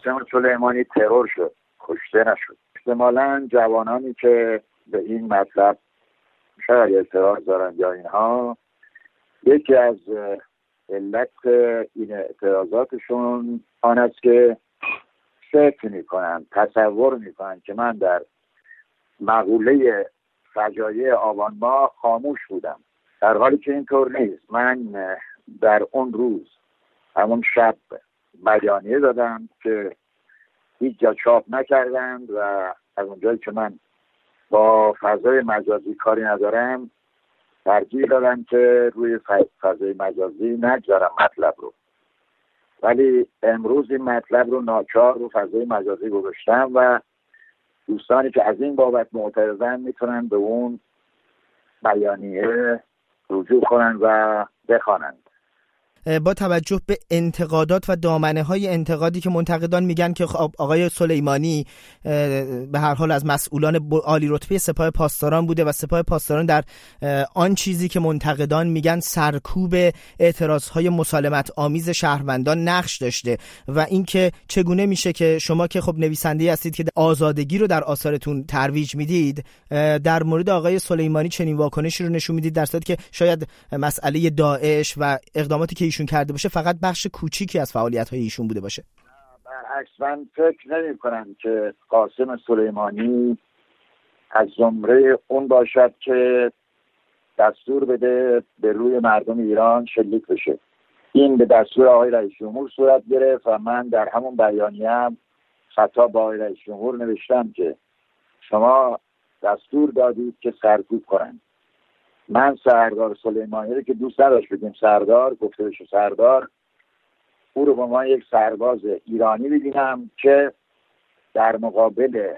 قاسم سلیمانی ترور شد، کشته نشد. احتمالاً جوانانی که به این مطلب شاید اعتراض دارن یا اینها، یکی از علت این اعتراضاتشون آن است که فکر میکنن، تصور میکنن که من در مقوله فجایع آبان ماه خاموش بودم، در حالی که اینطور نیست. من در اون روز، همون شب، بیانیه دادم که هیچ جا چاپ نکردند و از اونجایی که من با فضای مجازی کاری ندارم ترجیح دادم که روی فضای مجازی نگذارم مطلب رو، ولی امروز این مطلب رو ناچار رو فضای مجازی گذاشتم و دوستانی که از این بابت معترضن میتونن به اون بیانیه رجوع کنن و بخوانند. با توجه به انتقادات و دامنه‌های انتقادی که منتقدان میگن که آقای سلیمانی به هر حال از مسئولان عالی رتبه سپاه پاسداران بوده و سپاه پاسداران در آن چیزی که منتقدان میگن سرکوب اعتراضهای مسالمت آمیز شهروندان نقش داشته و اینکه چگونه میشه که شما که خب نویسنده‌ای هستید که آزادگی رو در آثارتون ترویج میدید، در مورد آقای سلیمانی چنین واکنشی رو نشون میدید، در صورتی که شاید مسئله داعش و اقداماتی که ایشون کرده باشه فقط بخش کوچیکی از فعالیت‌های ایشون بوده باشه. برعکس من فکر نمی‌کنم که قاسم سلیمانی از زمره اون باشد که دستور بده به روی مردم ایران شلیک بشه. این به دستور آقای رئیس جمهور صورت گرفت و من در همون بیانیه‌ام خطاب با آقای رئیس جمهور نوشتم که شما دستور دادید که سرکوب کنند. من سردار سلیمانی رو که دوست نداشت بگیم سردار، گفته بشه سردار، او رو به عنوان یک سرباز ایرانی ببینم که در مقابل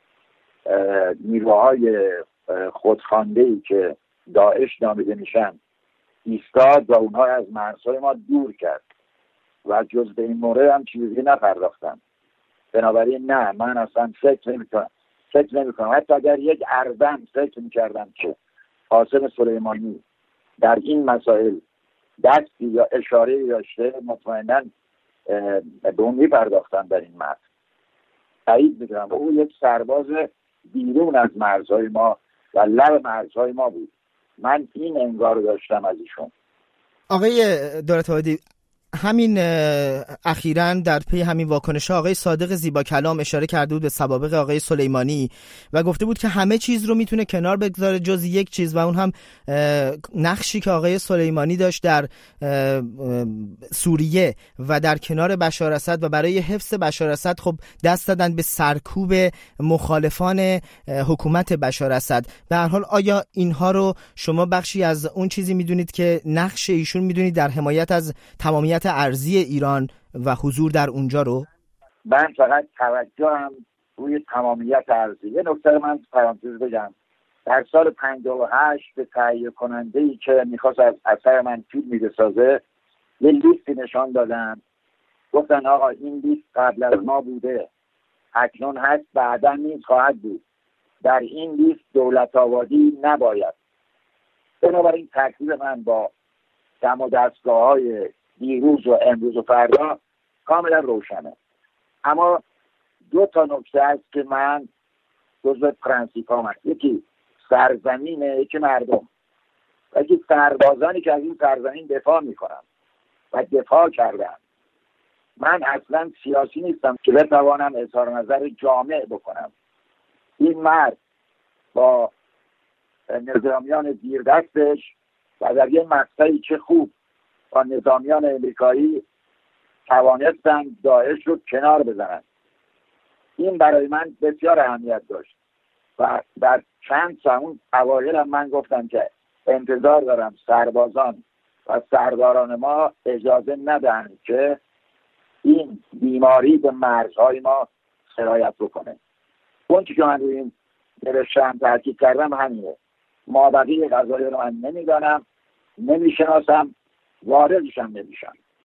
نیروهای خودخوانده‌ای که داعش نامیده میشن ایستاد و اونها از مرزهای ما دور کرد و جز به این مورد هم چیزی نپرداختم. بنابراین نه، من اصلا فکر نمی‌کنم حتی اگر یک ارزم فکر می‌کردم که قاسم سلیمانی در این مسائل دستی یا اشاره‌ای داشته، مطمئناً به اون می‌پرداختن در این متن. تایید می‌کنم او یک سرباز بیرون از مرزهای ما و لب مرزهای ما بود. من این انگار داشتم از ایشون. آقای دولت‌آبادی، همین اخیراً در پی همین واکنش آقای صادق زیبا کلام اشاره کرده بود به سوابق آقای سلیمانی و گفته بود که همه چیز رو میتونه کنار بگذاره جز یک چیز و اون هم نقشی که آقای سلیمانی داشت در سوریه و در کنار بشار اسد و برای حفظ بشار اسد خب دست دادن به سرکوب مخالفان حکومت بشار اسد. به هر حال آیا اینها رو شما بخشی از اون چیزی میدونید که نقش ایشون میدونید در حمایت از تمامیت ارضی ایران و حضور در اونجا رو؟ من فقط توجهم روی تمامیت ارضی. یه نکته من پرانتز بگم. در سال 58 به تهیه کننده‌ای که میخواست از اثر من فیلمی بسازه یه لیستی نشان دادن، گفتن آقا این لیست قبل از ما بوده، اکنون هست، بعدا نیز خواهد بود، در این لیست دولت‌آبادی نباید. بنابراین ترکیب من با دم و دستگاه‌های دیروز و امروز و فردا کاملا روشنه. اما دو تا نکته است که من جزو پرنسیپام هست. یکی سرزمینه، یکی مردم، و یکی سربازانی که از این سرزمین دفاع میکنن و دفاع کردن. من اصلا سیاسی نیستم که بتوانم اظهار نظر جامع بکنم. این مرد با نظامیان زیر دستش و در یه مقطعی که خوب با نظامیان امریکایی توانستن داعش رو کنار بزنن. این برای من بسیار اهمیت داشت و در چند سمون اوایل هم من گفتم که انتظار دارم سربازان و سرداران ما اجازه ندهند که این بیماری به مرزهای ما سرایت بکنه. اون که من روی این نوشتم تاکید کردم همینه. مابقی قضایی رو من نمیدانم، نمیشناسم، واردشم نمیشم.